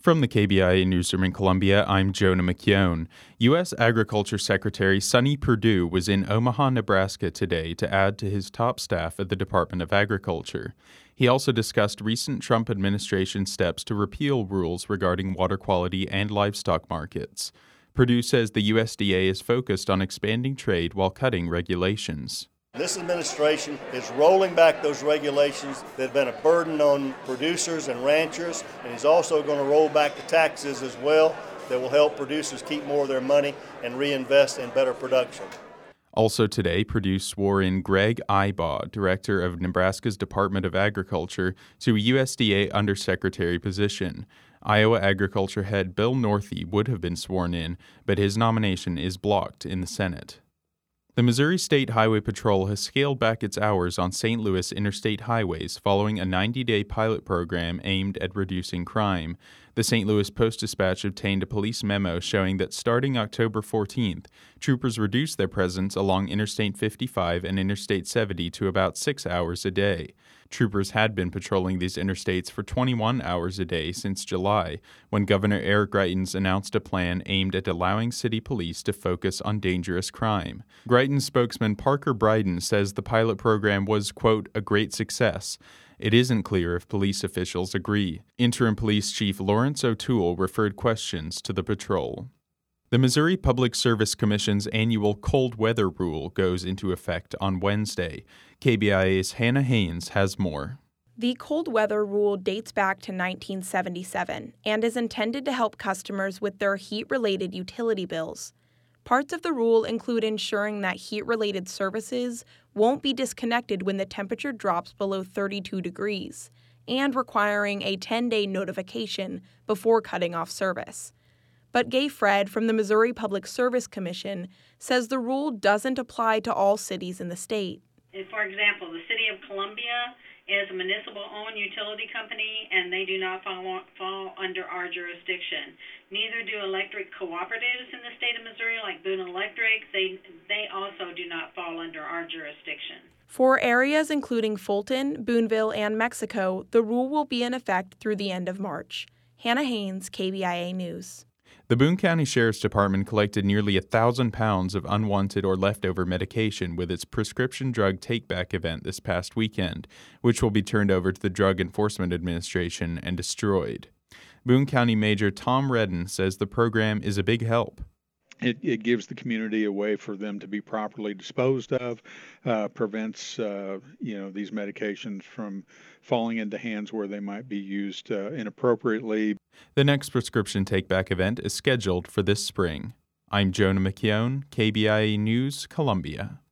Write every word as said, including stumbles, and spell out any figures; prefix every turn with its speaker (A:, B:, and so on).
A: From the K B I A newsroom in Columbia, I'm Jonah McKeown. U S. Agriculture Secretary Sonny Perdue was in Omaha, Nebraska today to add to his top staff at the Department of Agriculture. He also discussed recent Trump administration steps to repeal rules regarding water quality and livestock markets. Perdue says the U S D A is focused on expanding trade while cutting regulations.
B: This administration is rolling back those regulations that have been a burden on producers and ranchers, and he's also going to roll back the taxes as well that will help producers keep more of their money and reinvest in better production.
A: Also today, Perdue swore in Greg Ibaugh, director of Nebraska's Department of Agriculture, to a U S D A undersecretary position. Iowa Agriculture head Bill Northey would have been sworn in, but his nomination is blocked in the Senate. The Missouri State Highway Patrol has scaled back its hours on Saint Louis interstate highways following a ninety-day pilot program aimed at reducing crime. The Saint Louis Post-Dispatch obtained a police memo showing that starting October fourteenth, troopers reduced their presence along Interstate fifty-five and Interstate seventy to about six hours a day. Troopers had been patrolling these interstates for twenty-one hours a day since July, when Governor Eric Greitens announced a plan aimed at allowing city police to focus on dangerous crime. Greitens spokesman Parker Bryden says the pilot program was, quote, a great success. It isn't clear if police officials agree. Interim Police Chief Lawrence O'Toole referred questions to the patrol. The Missouri Public Service Commission's annual cold weather rule goes into effect on Wednesday. K B I A's Hannah Haynes has more.
C: The cold weather rule dates back to nineteen seventy-seven and is intended to help customers with their heat-related utility bills. Parts of the rule include ensuring that heat-related services won't be disconnected when the temperature drops below thirty-two degrees, and requiring a ten-day notification before cutting off service. But Gay Fred from the Missouri Public Service Commission says the rule doesn't apply to all cities in the state.
D: For example, the city of Columbia is a municipal-owned utility company, and they do not fall, fall under our jurisdiction. Neither do electric cooperatives in the state of Missouri, like Boone Electric. They, they also do not fall under our jurisdiction.
C: For areas including Fulton, Boonville, and Mexico, the rule will be in effect through the end of March. Hannah Haynes, K B I A News.
A: The Boone County Sheriff's Department collected nearly a thousand pounds of unwanted or leftover medication with its prescription drug take-back event this past weekend, which will be turned over to the Drug Enforcement Administration and destroyed. Boone County Major Tom Redden says the program is a big help.
E: It, it gives the community a way for them to be properly disposed of, uh, prevents uh, you know these medications from falling into hands where they might be used uh, inappropriately.
A: The next prescription take-back event is scheduled for this spring. I'm Jonah McKeown, K B I A News, Columbia.